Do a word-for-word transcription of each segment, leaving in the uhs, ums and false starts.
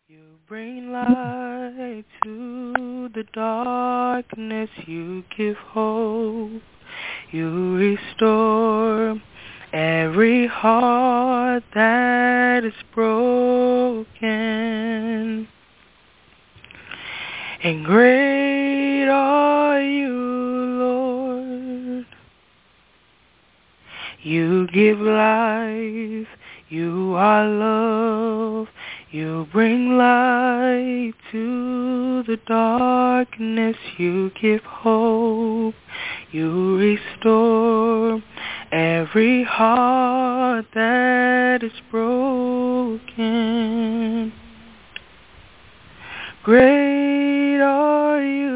You bring light to the darkness, you give hope, you restore every heart that is broken. And great are you, Lord. You give life, you are love, you bring light to the darkness, you give hope, you restore every heart that is broken. Great are you,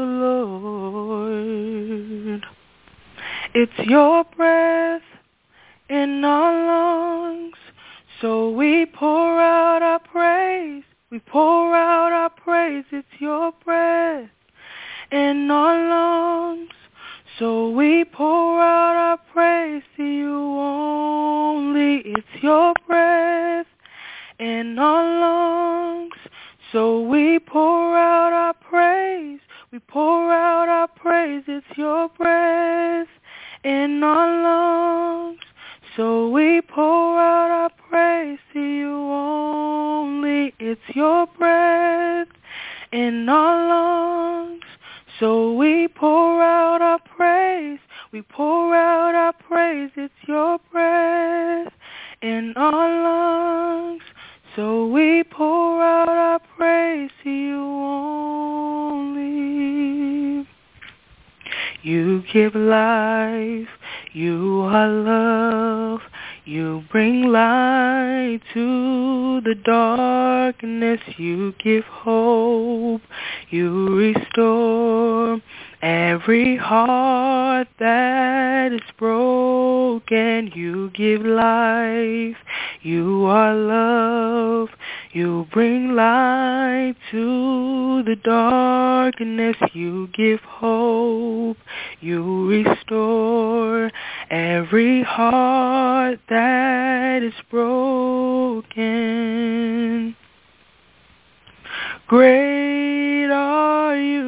Lord. It's your breath in our lungs, so we pour out our praise. We pour out our praise. It's your breath in our lungs, so we pour out our praise to you only. It's your breath in our lungs, so we pour out our praise. We pour out our praise. It's your breath in our lungs, so we pour out our praise to you only. It's your breath in our lungs, so we pour out our praise. We pour out our praise. It's your breath in our lungs, so we pour out our praise to you only. You give life, you are love, you bring light to the darkness, you give hope, you restore every heart that is broken. You give life, you are love, you bring light to the darkness, you give hope, you restore every heart that is broken. Great are you,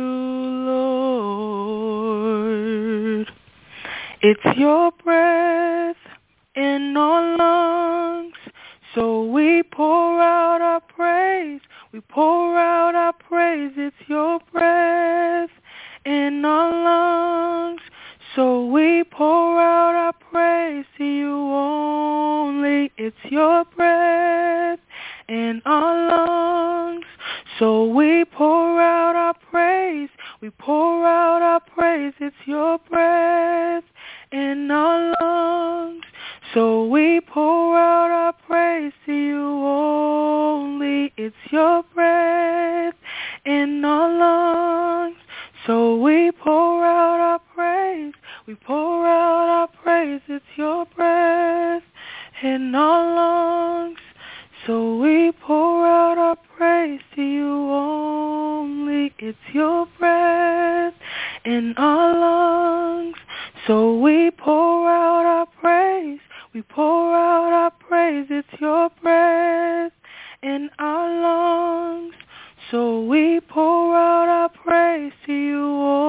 Lord. It's your breath in our lungs, so we pour out our praise. We pour out our praise. It's your breath in our lungs, so we pour out our praise to you only. It's your breath in our lungs, so we pour out our praise. We pour out our praise. It's your breath in our lungs, so we pour out our praise to you only. It's your breath in our lungs, so we pour out our praise. We pour out our praise. It's your breath in our lungs, so we pour out our praise to you only. It's your breath in our lungs, so we pour out our praise. We pour out our praise. It's your breath in our lungs, so we pour out our praise to you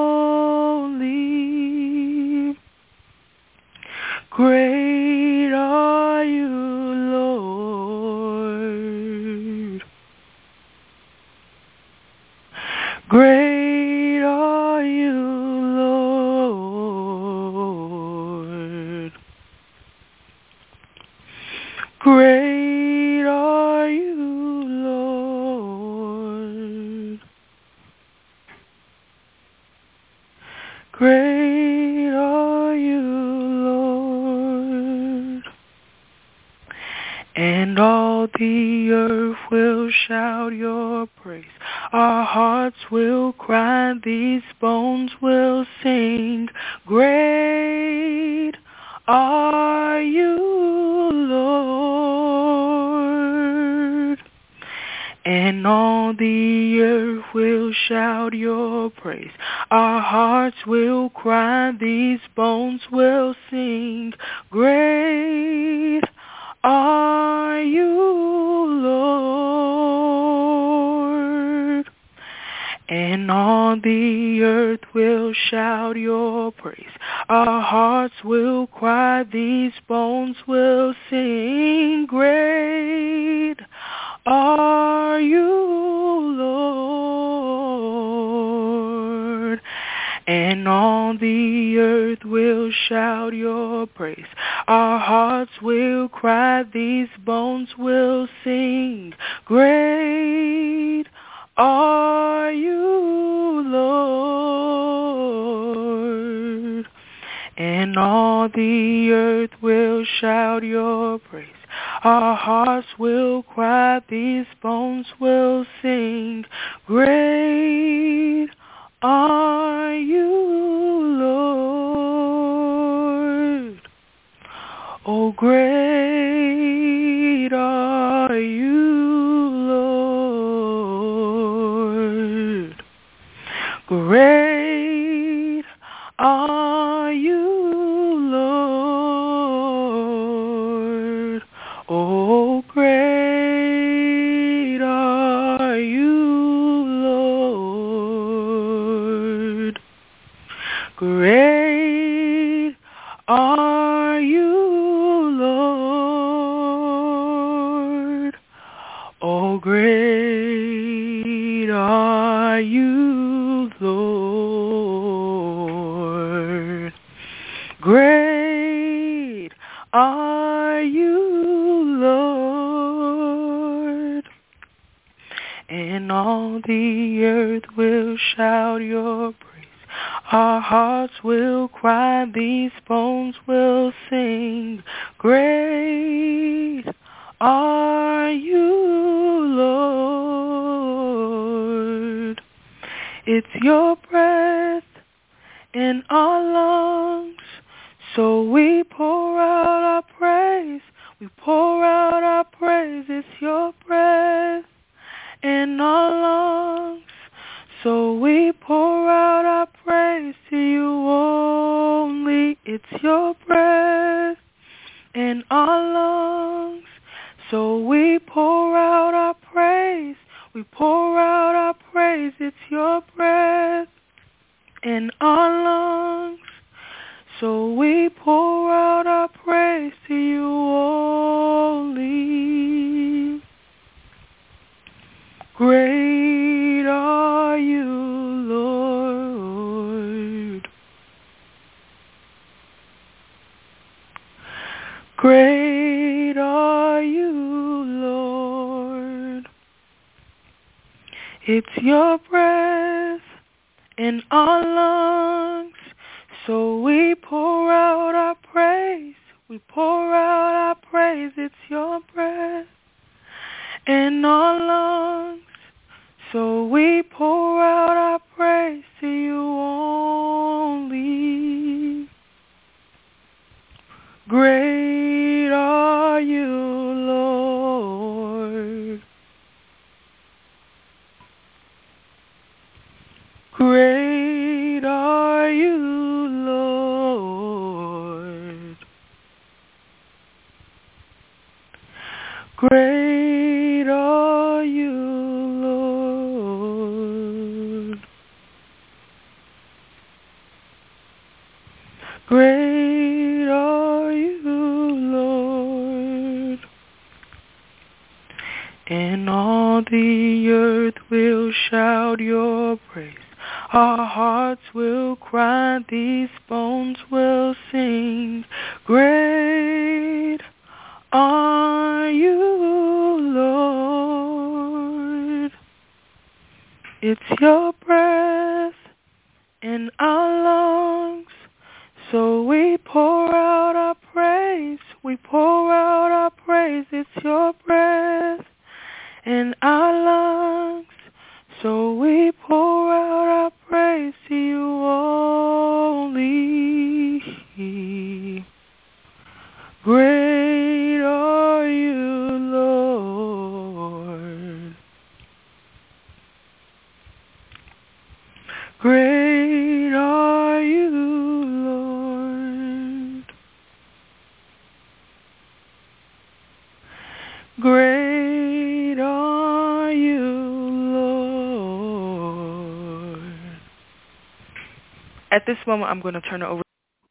only. Great are you, Lord. Great are you, Lord. Great are you, Lord. Great are you, Lord. And all the earth will shout your praise. Our hearts will cry, these bones will sing. Great are you, Lord. And all the earth will shout your praise. Our hearts will cry, these bones will sing. Great are you, Lord. and all the earth will shout your praise. Our hearts will cry, these bones will sing. Great are you, Lord, and all the earth will shout your praise. Our hearts will cry, these bones will sing. Great are you, Lord, and all the earth will shout your praise. Our hearts will cry, these bones will sing. Great are you, Lord. Oh, great are you, Lord. Great are you, Lord. Oh, great are you, Lord. Great are you, Lord. Oh, great are you, Lord. Great are you, Lord, and all the earth will shout your praise. Our hearts will cry, these bones will sing. Great are you, Lord. It's your breath in our lungs, so we pour out our praise. We pour out our praise. It's your breath in our lungs, so we pour out our praise to you only. It's your breath in our lungs, so we pour out our praise. We pour out our praise. It's your breath in our lungs, so we pour out our praise to you only. Great are you, Lord. Great are you, Lord. It's your breath in our lungs, so we pour out our praise. We pour out our praise. It's your breath in our lungs, so we pour out our praise to you only. Great are you, Lord. Great are you, Lord. Great are you, Lord. Great are you, Lord. And all the earth will shout your praise. Our hearts will cry, these bones will sing. Great are you, Lord. It's your breath in our lungs, so we pour out our praise. We pour out our praise. It's your breath in our lungs, so we pour out our praise to you only. Great are you, Lord. Great are you, Lord. Great are you, Lord. At this moment, I'm going to turn it over.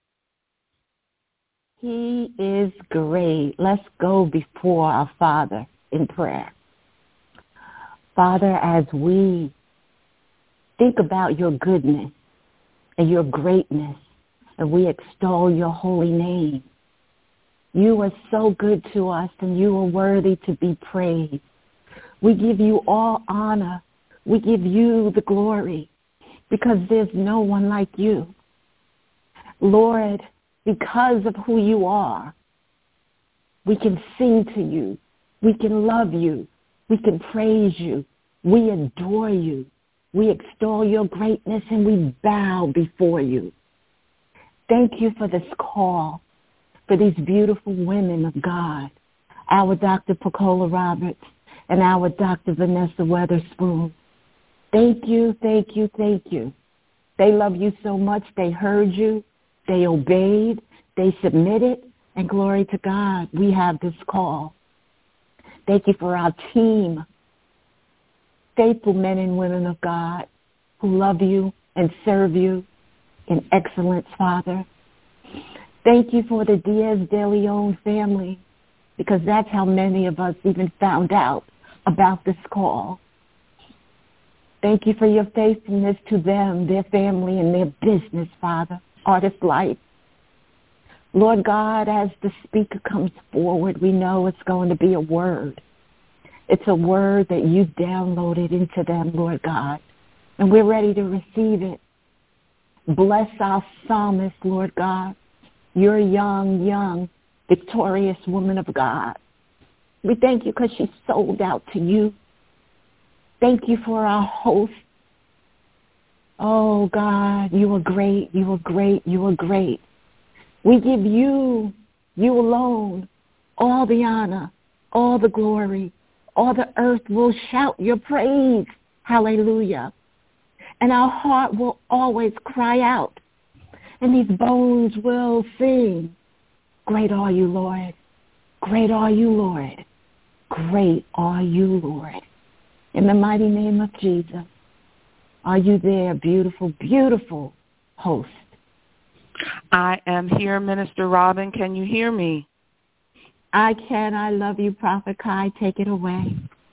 He is great. Let's go before our Father in prayer. Father, as we think about your goodness and your greatness, and we extol your holy name, you are so good to us, and you are worthy to be praised. We give you all honor. We give you the glory, because there's no one like you. Lord, because of who you are, we can sing to you. We can love you. We can praise you. We adore you. We extol your greatness, and we bow before you. Thank you for this call, for these beautiful women of God, our Doctor Pacola Roberts and our Doctor Vanessa Weatherspoon. Thank you, thank you, thank you. They love you so much. They heard you. They obeyed, they submitted, and glory to God, we have this call. Thank you for our team, faithful men and women of God who love you and serve you in excellence, Father. Thank you for the Diaz de Leon family, because that's how many of us even found out about this call. Thank you for your faithfulness to them, their family, and their business, Father. Artist Life. Lord God, as the speaker comes forward, we know it's going to be a word. It's a word that you downloaded into them, Lord God, and we're ready to receive it. Bless our psalmist, Lord God. You're a young, young, victorious woman of God. We thank you because she sold out to you. Thank you for our host. Oh, God, you are great, you are great, you are great. We give you, you alone, all the honor, all the glory. All the earth will shout your praise. Hallelujah. And our heart will always cry out. And these bones will sing. Great are you, Lord. Great are you, Lord. Great are you, Lord. In the mighty name of Jesus. Are you there, beautiful, beautiful host? I am here, Minister Robin. Can you hear me? I can. I love you, Prophet Kai. Take it away.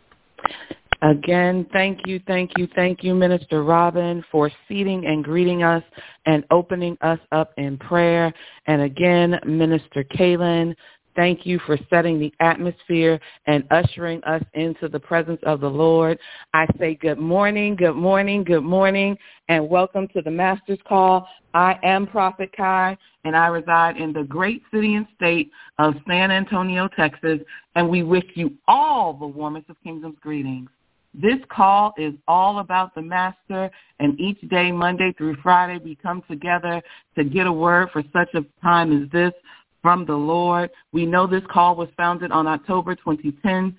Again, thank you, thank you, thank you, Minister Robin, for seating and greeting us and opening us up in prayer. And again, Minister Kaylin, thank you for setting the atmosphere and ushering us into the presence of the Lord. I say good morning, good morning, good morning, and welcome to the Master's Call. I am Prophet Kai, and I reside in the great city and state of San Antonio, Texas, and we wish you all the warmest of Kingdom's greetings. This call is all about the Master, and each day, Monday through Friday, we come together to get a word for such a time as this from the Lord. We know this call was founded on October twenty-fifth,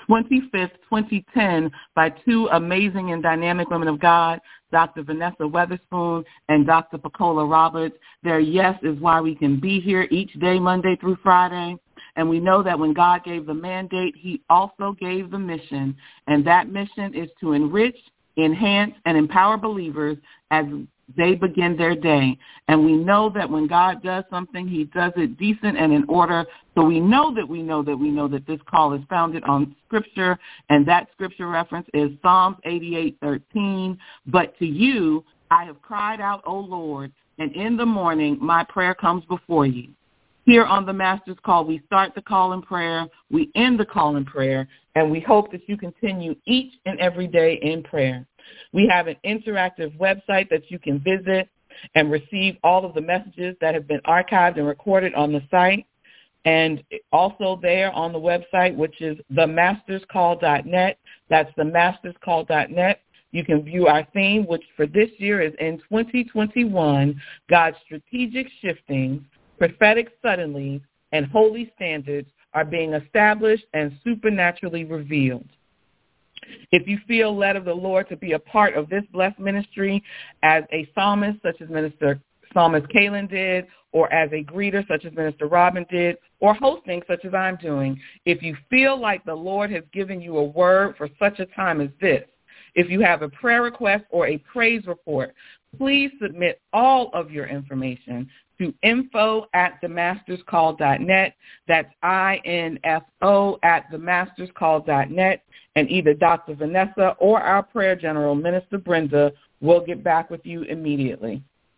twenty ten, by two amazing and dynamic women of God, Doctor Vanessa Weatherspoon and Doctor Pacola Roberts. Their yes is why we can be here each day, Monday through Friday. And we know that when God gave the mandate, he also gave the mission. And that mission is to enrich, enhance, and empower believers as they begin their day. And we know that when God does something, he does it decent and in order. So we know that we know that we know that this call is founded on Scripture, and that Scripture reference is Psalms eighty-eight thirteen. But to you I have cried out, O Lord, and in the morning my prayer comes before you. Here on the Master's Call, we start the call in prayer, we end the call in prayer, and we hope that you continue each and every day in prayer. We have an interactive website that you can visit and receive all of the messages that have been archived and recorded on the site. And also there on the website, which is the masters call dot net, that's the masters call dot net. You can view our theme, which for this year is in twenty twenty-one, God's strategic shiftings, prophetic suddenlies, and holy standards are being established and supernaturally revealed. If you feel led of the Lord to be a part of this blessed ministry as a psalmist, such as Minister Psalmist Kaylin did, or as a greeter, such as Minister Robin did, or hosting, such as I'm doing, if you feel like the Lord has given you a word for such a time as this, if you have a prayer request or a praise report, please submit all of your information to info at the masters call dot net. That's I N F O at the masters call dot net. And either Doctor Vanessa or our prayer general, Minister Brenda, will get back with you immediately.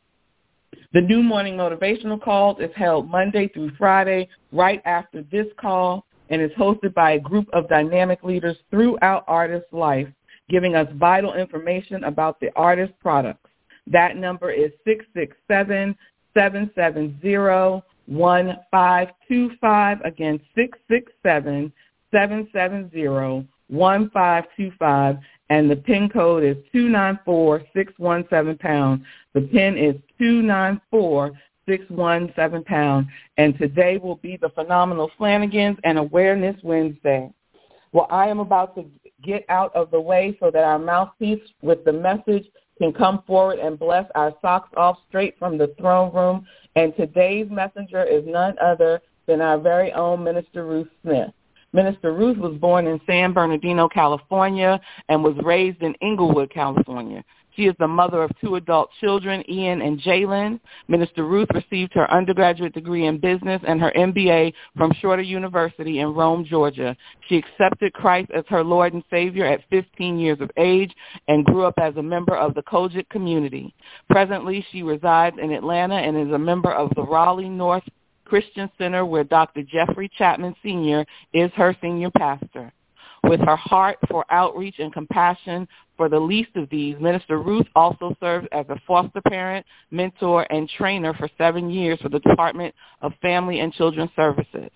The New Morning Motivational Calls is held Monday through Friday right after this call and is hosted by a group of dynamic leaders throughout artist's life, giving us vital information about the artist's products. That number is six six seven, seven seven zero, one five two five. Again, six six seven, seven seven zero, one five two five. And the PIN code is two nine four six one seven pound. The PIN is two nine four six one seven pound. And today will be the Phenomenal Flanagans and Awareness Wednesday. Well, I am about to get out of the way so that our mouthpiece with the message can come forward and bless our socks off straight from the throne room. And today's messenger is none other than our very own Minister Ruth Smith. Minister Ruth was born in San Bernardino, California, and was raised in Inglewood, California. She is the mother of two adult children, Ian and Jalen. Minister Ruth received her undergraduate degree in business and her M B A from Shorter University in Rome, Georgia. She accepted Christ as her Lord and Savior at fifteen years of age and grew up as a member of the Kojic community. Presently, she resides in Atlanta and is a member of the Raleigh North Christian Center, where Doctor Jeffrey Chapman Senior is her senior pastor. With her heart for outreach and compassion for the least of these, Minister Ruth also served as a foster parent, mentor, and trainer for seven years for the Department of Family and Children Services.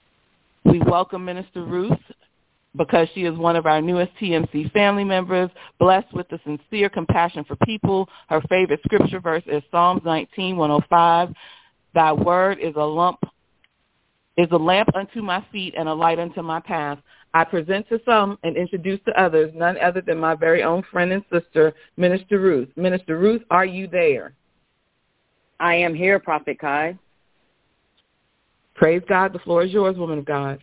We welcome Minister Ruth because she is one of our newest T M C family members, blessed with a sincere compassion for people. Her favorite scripture verse is Psalms nineteen, one oh five. Thy word is a lump, is a lamp unto my feet and a light unto my path. I present to some and introduce to others none other than my very own friend and sister, Minister Ruth. Minister Ruth, are you there? I am here, Prophet Kai. Praise God. The floor is yours, woman of God.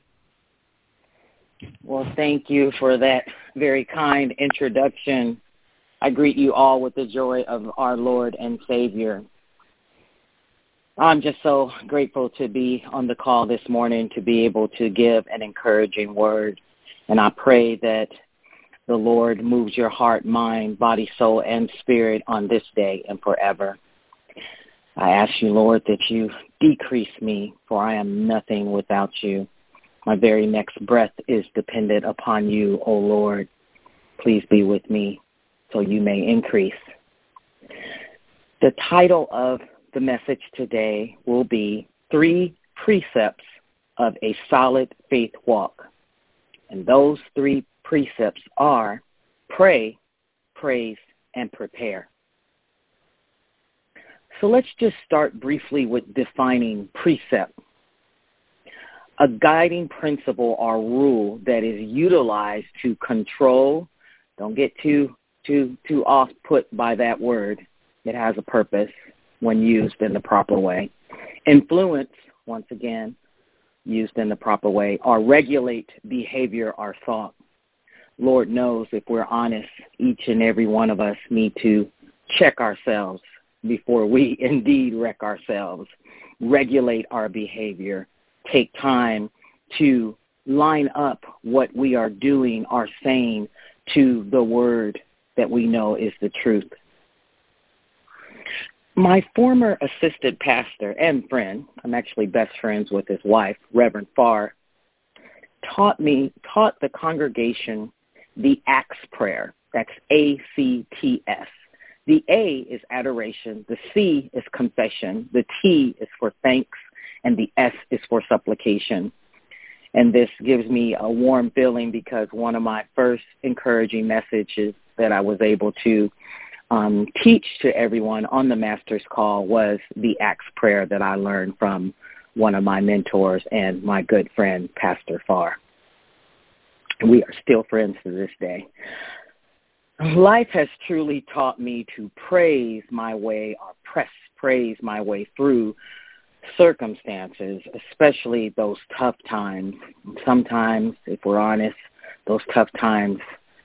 Well, thank you for that very kind introduction. I greet you all with the joy of our Lord and Savior. I'm just so grateful to be on the call this morning to be able to give an encouraging word. And I pray that the Lord moves your heart, mind, body, soul, and spirit on this day and forever. I ask you, Lord, that you decrease me, for I am nothing without you. My very next breath is dependent upon you, O Lord. Please be with me so you may increase. The title of the message today will be Three Precepts of a Solid Faith Walk. And those three precepts are pray, praise, and prepare. So let's just start briefly with defining precept. A guiding principle or rule that is utilized to control, don't get too too too off put by that word. It has a purpose when used in the proper way. Influence, once again, used in the proper way, or regulate behavior or thought. Lord knows, if we're honest, each and every one of us need to check ourselves before we indeed wreck ourselves, regulate our behavior, take time to line up what we are doing or saying to the word that we know is the truth. My former assistant pastor and friend, I'm actually best friends with his wife, Reverend Farr, taught me, taught the congregation the Acts prayer. That's A C T S. The A is adoration, the C is confession, the T is for thanks, and the S is for supplication. And this gives me a warm feeling because one of my first encouraging messages that I was able to um, teach to everyone on the Master's Call was the Acts prayer that I learned from one of my mentors and my good friend, Pastor Farr. We are still friends to this day. Life has truly taught me to praise my way or press praise my way through circumstances, especially those tough times. Sometimes, if we're honest, those tough times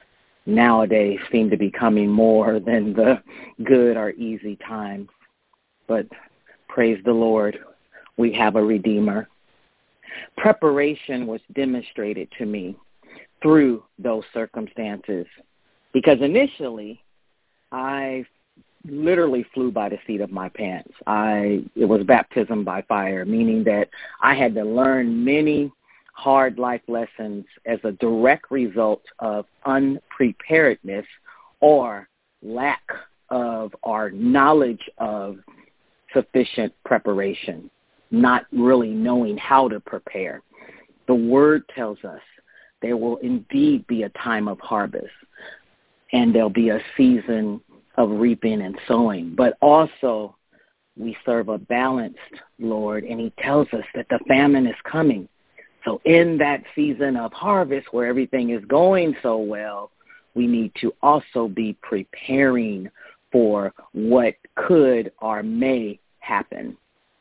nowadays seem to be coming more than the good or easy times. But praise the Lord, we have a Redeemer. Preparation was demonstrated to me through those circumstances, because initially I literally flew by the seat of my pants. I it was baptism by fire, meaning that I had to learn many hard life lessons as a direct result of unpreparedness or lack of or knowledge of sufficient preparation, not really knowing how to prepare. The word tells us there will indeed be a time of harvest, and there'll be a season of reaping and sowing. But also, we serve a balanced Lord, and he tells us that the famine is coming. So in that season of harvest where everything is going so well, we need to also be preparing for what could or may happen.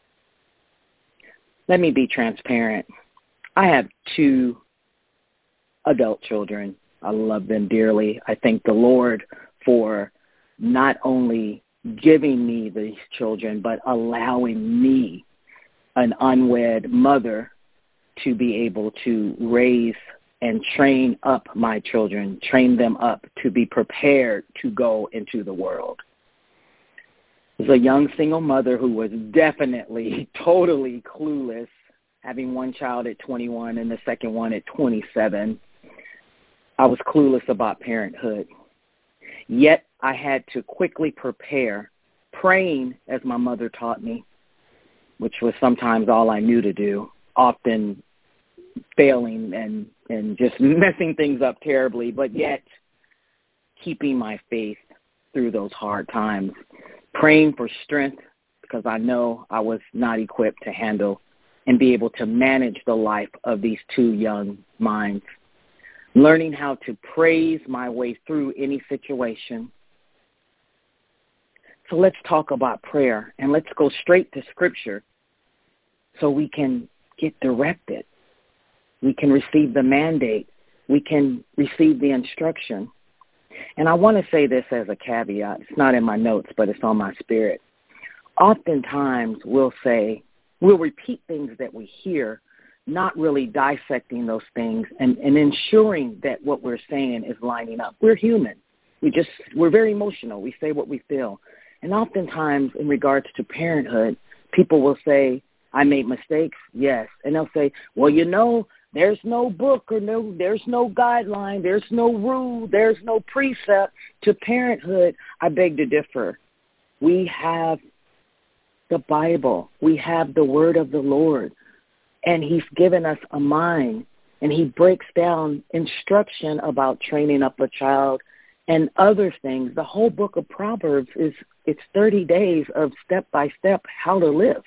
Let me be transparent. I have two adult children. I love them dearly. I thank the Lord for not only giving me these children, but allowing me, an unwed mother, to be able to raise and train up my children, train them up to be prepared to go into the world. As a young single mother who was definitely totally clueless, having one child at twenty-one and the second one at twenty-seven, I was clueless about parenthood. Yet I had to quickly prepare, praying as my mother taught me, which was sometimes all I knew to do, often failing and, and just messing things up terribly, but yet keeping my faith through those hard times, praying for strength because I know I was not equipped to handle and be able to manage the life of these two young minds, learning how to praise my way through any situation. So let's talk about prayer, and let's go straight to Scripture so we can get directed. We can receive the mandate. We can receive the instruction. And I want to say this as a caveat. It's not in my notes, but it's on my spirit. Oftentimes we'll say, we'll repeat things that we hear, not really dissecting those things and, and ensuring that what we're saying is lining up. We're human. We just, we're very emotional. We say what we feel. And oftentimes in regards to parenthood, people will say, I made mistakes, yes. And they'll say, well, you know, there's no book or no, there's no guideline, there's no rule, there's no precept to parenthood. I beg to differ. We have the Bible. We have the word of the Lord. And he's given us a mind. And he breaks down instruction about training up a child and other things. The whole book of Proverbs is, it's thirty days of step-by-step how to live.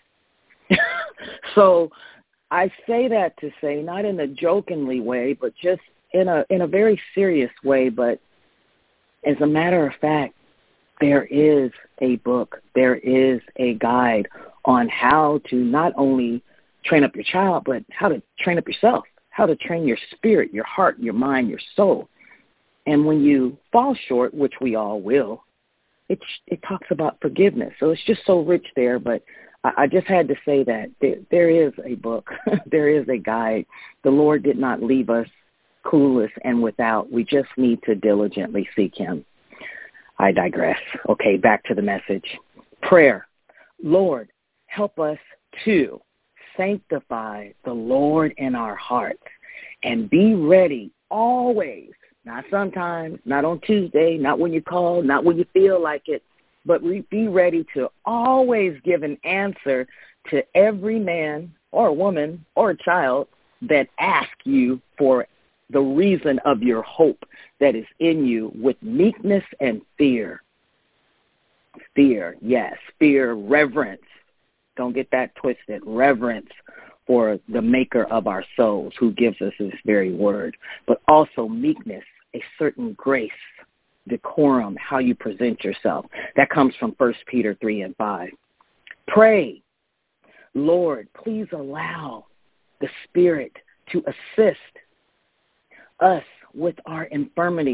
So I say that to say, not in a jokingly way, but just in a in a very serious way. But as a matter of fact, there is a book, there is a guide on how to not only train up your child, but how to train up yourself, how to train your spirit, your heart, your mind, your soul. And when you fall short, which we all will, it, it talks about forgiveness. So it's just so rich there, but I just had to say that there, there is a book. There is a guide. The Lord did not leave us clueless and without. We just need to diligently seek him. I digress. Okay, back to the message. Prayer. Lord, help us to sanctify the Lord in our hearts and be ready always, not sometimes, not on Tuesday, not when you call, not when you feel like it, but we be ready to always give an answer to every man or woman or child that asks you for the reason of your hope that is in you with meekness and fear. Fear, yes, fear, reverence. Don't get that twisted. Reverence for the maker of our souls who gives us this very word, but also meekness, a certain grace, decorum, how you present yourself. That comes from First Peter three and five. Pray, Lord, please allow the Spirit to assist us with our infirmities.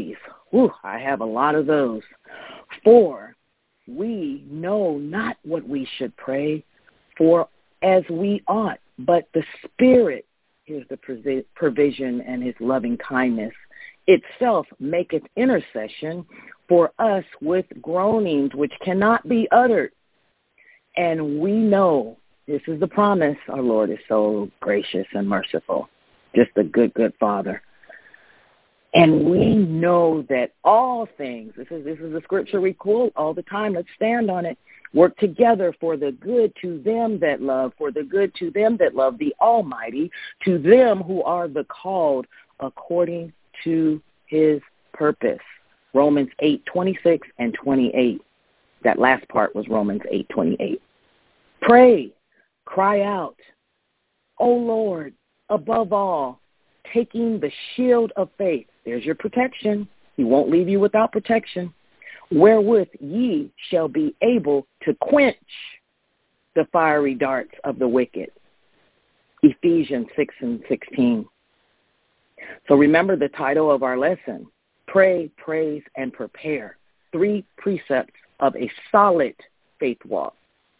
Whew, I have a lot of those. For we know not what we should pray for as we ought, but the Spirit, here's the provision and his loving kindness, itself maketh intercession for us with groanings which cannot be uttered. And we know, this is the promise, our Lord is so gracious and merciful, just a good, good Father. And we know that all things, this is this is the scripture we quote all the time, let's stand on it, work together for the good to them that love, for the good to them that love the Almighty, to them who are the called according to his purpose. Romans eight twenty-six and twenty-eight. That last part was Romans eight twenty-eight. Pray, cry out, O Lord, above all, taking the shield of faith. There's your protection. He won't leave you without protection. Wherewith ye shall be able to quench the fiery darts of the wicked. Ephesians six and sixteen. So remember the title of our lesson, Pray, Praise, and Prepare. Three precepts of a solid faith walk.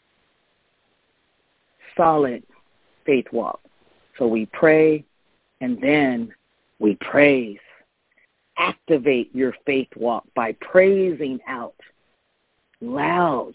Solid faith walk. So we pray and then we praise. Activate your faith walk by praising out loud,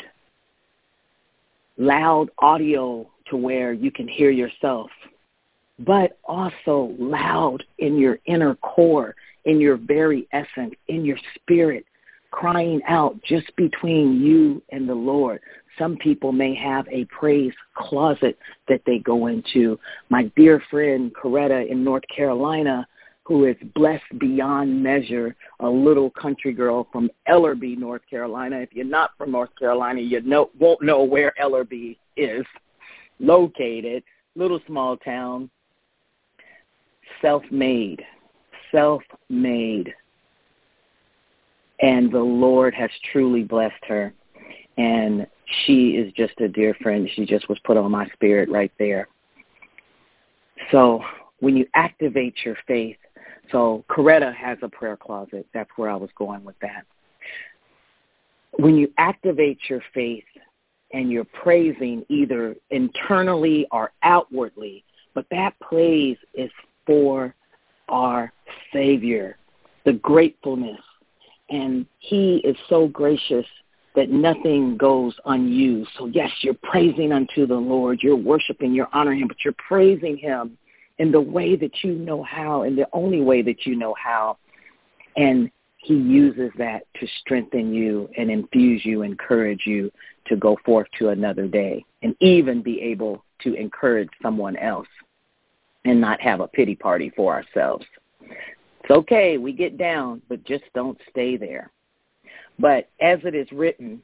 loud audio to where you can hear yourself, but also loud in your inner core, in your very essence, in your spirit, crying out just between you and the Lord. Some people may have a praise closet that they go into. My dear friend Coretta in North Carolina, who is blessed beyond measure, a little country girl from Ellerbe, North Carolina. If you're not from North Carolina, you know, won't know where Ellerbe is located. Little small town, self-made, self-made. And the Lord has truly blessed her. And she is just a dear friend. She just was put on my spirit right there. So when you activate your faith, so Coretta has a prayer closet. That's where I was going with that. When you activate your faith and you're praising either internally or outwardly, but that praise is for our Savior, the gratefulness. And he is so gracious that nothing goes unused. So yes, you're praising unto the Lord. You're worshiping, you're honoring him, but you're praising him in the way that you know how, in the only way that you know how. And he uses that to strengthen you and infuse you, encourage you to go forth to another day and even be able to encourage someone else and not have a pity party for ourselves. It's okay, we get down, but just don't stay there. But as it is written,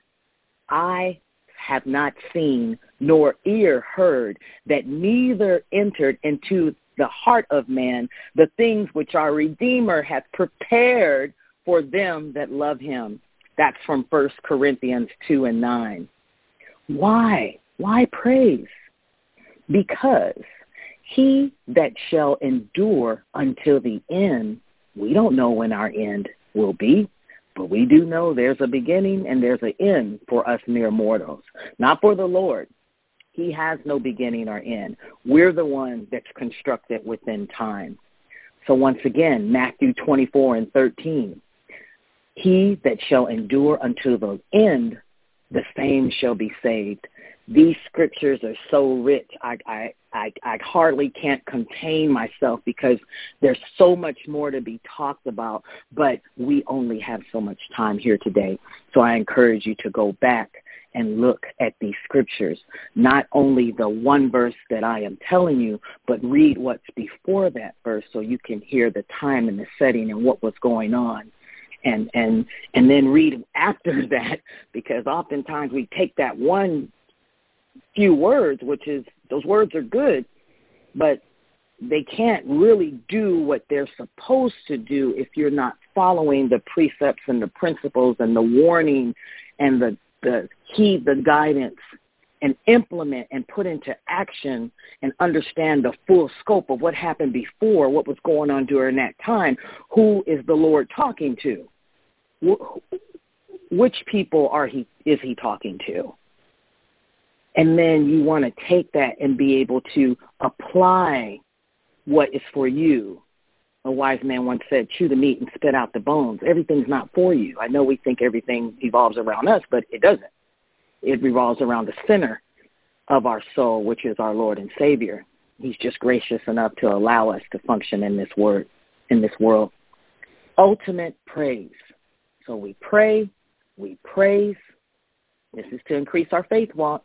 I have not seen nor ear heard that neither entered into the heart of man the things which our Redeemer hath prepared for them that love him. That's from First Corinthians two and nine. Why? Why praise? Because he that shall endure until the end, we don't know when our end will be, but we do know there's a beginning and there's an end for us mere mortals. Not for the Lord. He has no beginning or end. We're the one that's constructed within time. So once again, Matthew twenty-four and thirteen. He that shall endure unto the end, the same shall be saved. These scriptures are so rich, I, I, I, I hardly can't contain myself because there's so much more to be talked about, but we only have so much time here today. So I encourage you to go back and look at these scriptures, not only the one verse that I am telling you, but read what's before that verse so you can hear the time and the setting and what was going on. And, and, and then read after that, because oftentimes we take that one few words, which is, those words are good, but they can't really do what they're supposed to do if you're not following the precepts and the principles and the warning and the, the heed the guidance and implement and put into action and understand the full scope of what happened before, what was going on during that time. Who is the Lord talking to? which people are he is he talking to? And then you want to take that and be able to apply what is for you. A wise man once said, chew the meat and spit out the bones. Everything's not for you. I know we think everything evolves around us, but it doesn't. It revolves around the center of our soul, which is our Lord and Savior. He's just gracious enough to allow us to function in this word, in this world. Ultimate praise. So we pray, we praise. This is to increase our faith walk.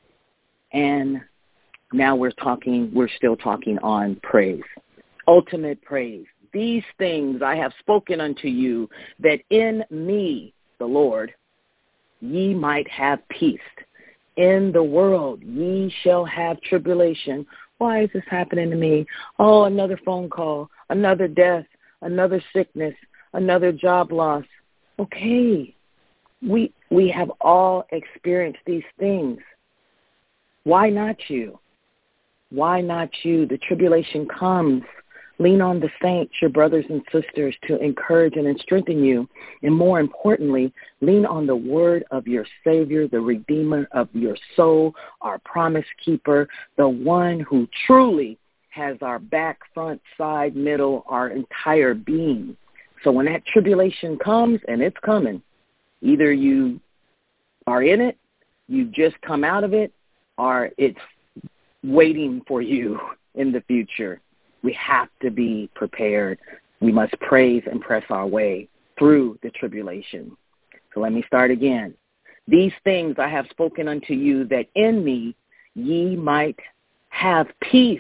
And now we're talking, we're still talking on praise. Ultimate praise. These things I have spoken unto you, that in me, the Lord, ye might have peace. In the world ye shall have tribulation. Why is this happening to me? Oh, another phone call, another death, another sickness, another job loss. Okay, we we have all experienced these things. Why not you? Why not you? The tribulation comes. Lean on the saints, your brothers and sisters, to encourage and strengthen you. And more importantly, lean on the word of your Savior, the Redeemer of your soul, our promise keeper, the one who truly has our back, front, side, middle, our entire being. So when that tribulation comes, and it's coming, either you are in it, you've just come out of it, or it's waiting for you in the future. We have to be prepared. We must praise and press our way through the tribulation. So let me start again. These things I have spoken unto you, that in me ye might have peace.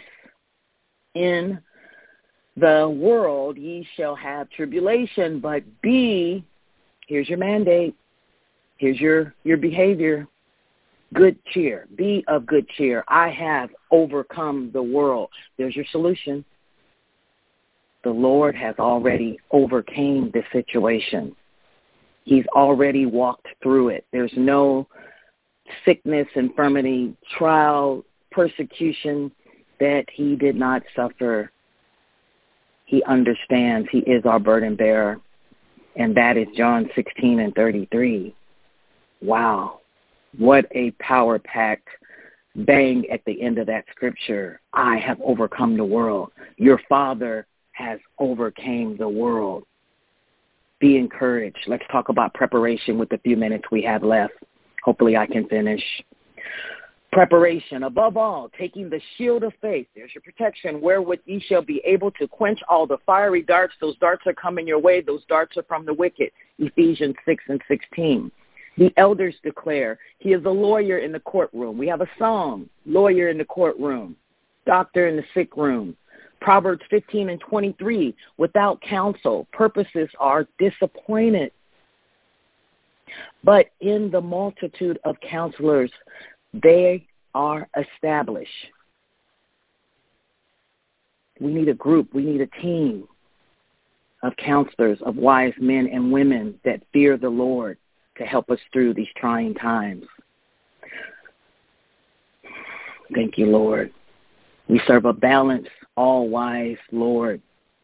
In the world ye shall have tribulation, but be, here's your mandate, here's your, your behavior, good cheer. Be of good cheer. I have overcome the world. There's your solution. The Lord has already overcame this situation. He's already walked through it. There's no sickness, infirmity, trial, persecution that he did not suffer. He understands. He is our burden bearer. And that is John sixteen and thirty-three. Wow. What a power-packed bang at the end of that scripture. I have overcome the world. Your Father has overcame the world. Be encouraged. Let's talk about preparation with the few minutes we have left. Hopefully I can finish. Preparation. Above all, taking the shield of faith. There's your protection, wherewith ye shall be able to quench all the fiery darts. Those darts are coming your way. Those darts are from the wicked. Ephesians six and sixteen. The elders declare he is a lawyer in the courtroom. We have a song, lawyer in the courtroom, doctor in the sick room. Proverbs fifteen and twenty-three, without counsel, purposes are disappointed. But in the multitude of counselors, they are established. We need a group, we need a team of counselors, of wise men and women that fear the Lord to help us through these trying times. Thank you, Lord. We serve a balanced, all-wise Lord.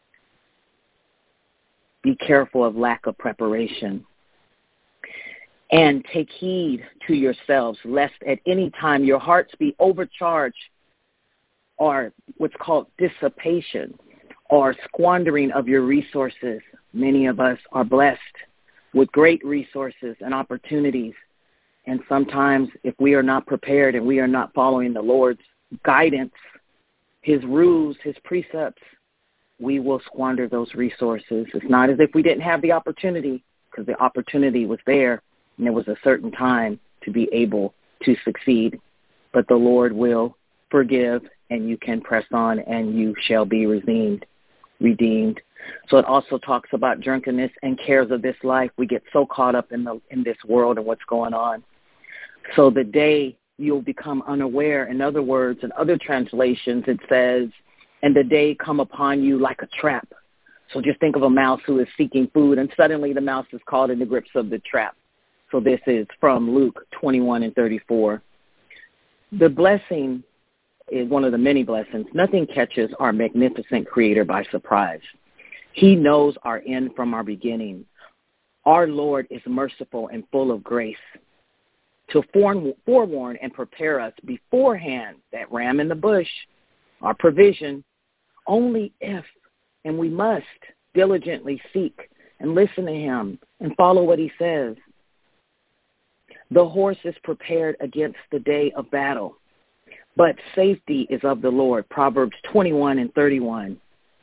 Be careful of lack of preparation. And take heed to yourselves, lest at any time your hearts be overcharged, or what's called dissipation, or squandering of your resources. Many of us are blessed with great resources and opportunities. And sometimes if we are not prepared and we are not following the Lord's guidance, his rules, his precepts, we will squander those resources. It's not as if we didn't have the opportunity, because the opportunity was there and there was a certain time to be able to succeed. But the Lord will forgive, and you can press on, and you shall be redeemed. redeemed. So it also talks about drunkenness and cares of this life. We get so caught up in the in this world and what's going on. So the day you'll become unaware, in other words, in other translations, it says, and the day come upon you like a trap. So just think of a mouse who is seeking food, and suddenly the mouse is caught in the grips of the trap. So this is from Luke twenty-one and thirty-four. The blessing is one of the many blessings. Nothing catches our magnificent Creator by surprise. He knows our end from our beginning. Our Lord is merciful and full of grace to forewarn and prepare us beforehand, that ram in the bush, our provision, only if, and we must diligently seek and listen to him and follow what he says. The horse is prepared against the day of battle, but safety is of the Lord, Proverbs twenty-one and thirty-one.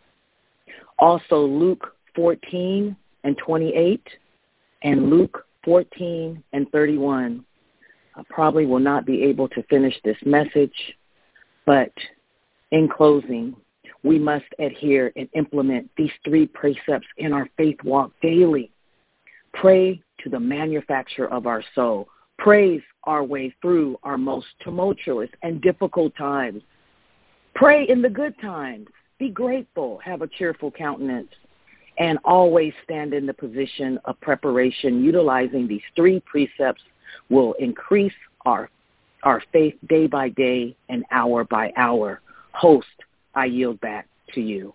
Also Luke fourteen and twenty-eight and Luke fourteen and thirty-one. I probably will not be able to finish this message, but in closing, we must adhere and implement these three precepts in our faith walk daily. Pray to the manufacturer of our soul. Praise our way through our most tumultuous and difficult times. Pray in the good times. Be grateful. Have a cheerful countenance. And always stand in the position of preparation. Utilizing these three precepts will increase our, our faith day by day and hour by hour. Host, I yield back to you.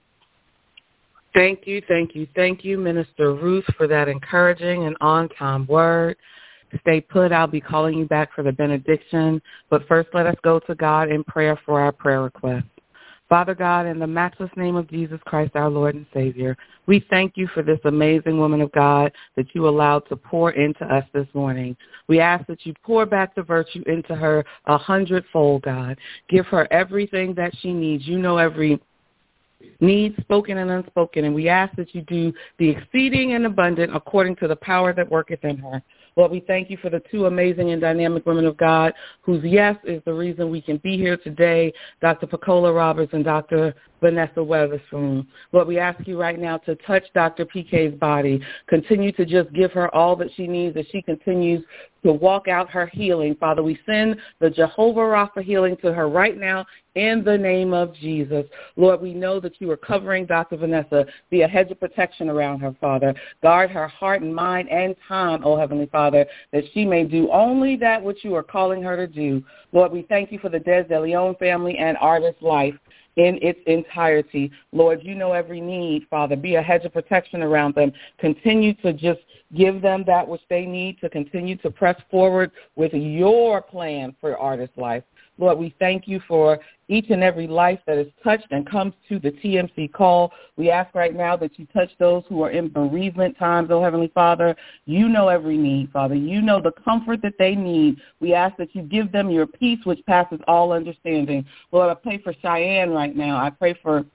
Thank you, thank you, thank you, Minister Ruth, for that encouraging and on-time word. Stay put. I'll be calling you back for the benediction. But first, let us go to God in prayer for our prayer request. Father God, in the matchless name of Jesus Christ, our Lord and Savior, we thank you for this amazing woman of God that you allowed to pour into us this morning. We ask that you pour back the virtue into her a hundredfold, God. Give her everything that she needs. You know every need, spoken and unspoken, and we ask that you do the exceeding and abundant according to the power that worketh in her. Lord, we thank you for the two amazing and dynamic women of God whose yes is the reason we can be here today, Doctor Pacola Roberts and Doctor Vanessa Weatherspoon. Lord, we ask you right now to touch Doctor P K's body. Continue to just give her all that she needs as she continues to walk out her healing. Father, we send the Jehovah Rapha healing to her right now in the name of Jesus. Lord, we know that you are covering Doctor Vanessa. Be a hedge of protection around her, Father. Guard her heart and mind and time, oh Heavenly Father, that she may do only that which you are calling her to do. Lord, we thank you for the Des De Leon family and Artist Life in its entirety. Lord, you know every need, Father. Be a hedge of protection around them. Continue to just give them that which they need to continue to press forward with your plan for Artist Life. Lord, we thank you for each and every life that is touched and comes to the T M C call. We ask right now that you touch those who are in bereavement times, oh Heavenly Father. You know every need, Father. You know the comfort that they need. We ask that you give them your peace which passes all understanding. Lord, I pray for Cheyenne right now. I pray for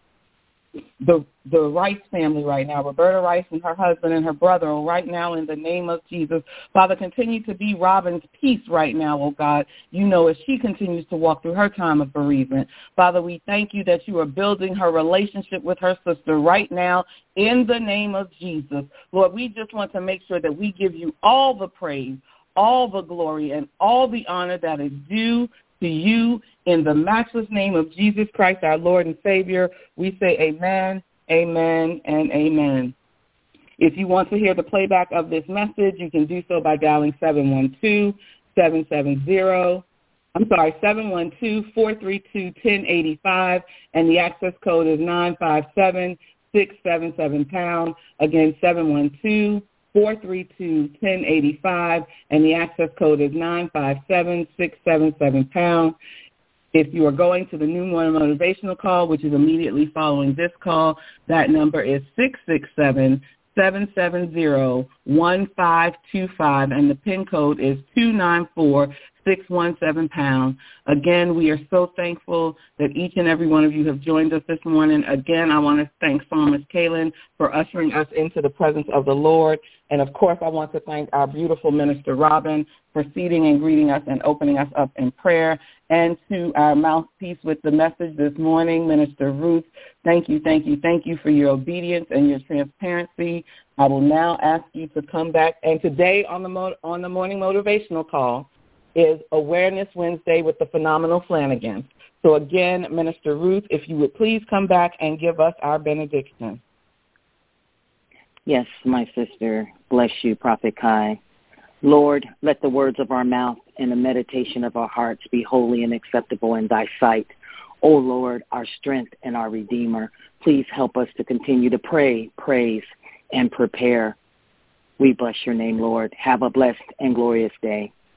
the the Rice family right now, Roberta Rice and her husband and her brother, oh, right now in the name of Jesus. Father, continue to be Robin's peace right now, oh God. You know, as she continues to walk through her time of bereavement. Father, we thank you that you are building her relationship with her sister right now in the name of Jesus. Lord, we just want to make sure that we give you all the praise, all the glory, and all the honor that is due to you in the matchless name of Jesus Christ, our Lord and Savior. We say amen, amen, and amen. If you want to hear the playback of this message, you can do so by dialing seven one two, seven seven zero, I'm sorry, seven one two, four three two, one zero eight five, and the access code is nine five seven, six seven seven pound. Again, seven one two, four three two, one zero eight five, and the access code is nine five seven, six seven seven pound. If you are going to the New Morning Motivational Call, which is immediately following this call, that number is six six seven, seven seven zero, one five two five, and the PIN code is two nine four, six one seven pound. Again, we are so thankful that each and every one of you have joined us this morning. Again, I want to thank Psalmist Kaylin for ushering us into the presence of the Lord. And, of course, I want to thank our beautiful Minister Robin for seating and greeting us and opening us up in prayer. And to our mouthpiece with the message this morning, Minister Ruth, thank you, thank you, thank you for your obedience and your transparency. I will now ask you to come back. And today on the mo- on the Morning Motivational Call is Awareness Wednesday with the phenomenal Flanagan. So again, Minister Ruth, if you would please come back and give us our benediction. Yes, my sister. Bless you, Prophet Kai. Lord, let the words of our mouth and the meditation of our hearts be holy and acceptable in thy sight. O Lord, our strength and our Redeemer, please help us to continue to pray, praise, and prepare. We bless your name, Lord. Have a blessed and glorious day.